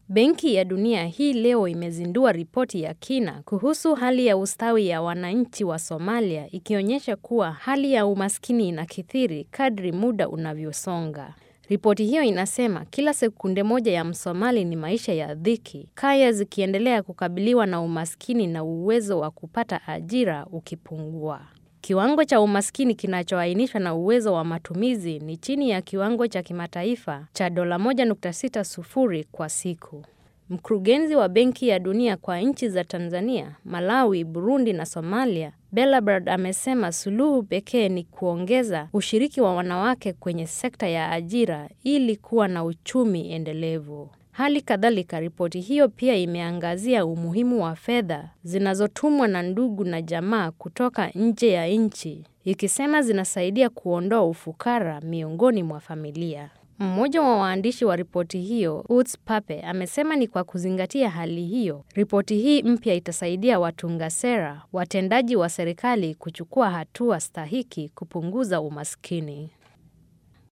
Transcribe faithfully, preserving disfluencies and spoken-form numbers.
Benki ya Dunia hii leo imezindua ripoti ya kina kuhusu hali ya ustawi ya wananchi wa Somalia, ikionyesha kuwa hali ya umaskini inakithiri kadri muda unavyosonga. Ripoti hiyo inasema kila sekunde moja ya Msomali ni maisha ya dhiki, kaya zikiendelea kukabiliwa na umaskini na uwezo wa kupata ajira ukipungua. Kiwango cha umaskini kinachoainishwa na uwezo wa matumizi ni chini ya kiwango cha kimataifa cha dola moja nukta sita sifuri kwa siku. Mkurugenzi wa Benki ya Dunia kwa nchi za Tanzania, Malawi, Burundi na Somalia, Bellebrand amesema suluhu pekee ni kuongeza ushiriki wa wanawake kwenye sekta ya ajira ili kuwa na uchumi endelevu. Hali kadhalika, ripoti hiyo pia imeangazia umuhimu wa fedha zinazotumwa na ndugu na jamaa kutoka nje ya nchi, ikisema zinasaidia kuondoa ufukara miongoni mwa familia. Mmoja wa waandishi wa ripoti hiyo, Uts Pape, amesema ni kwa kuzingatia hali hiyo, ripoti hii mpya itasaidia watunga sera, watendaji wa serikali kuchukua hatua stahiki kupunguza umaskini.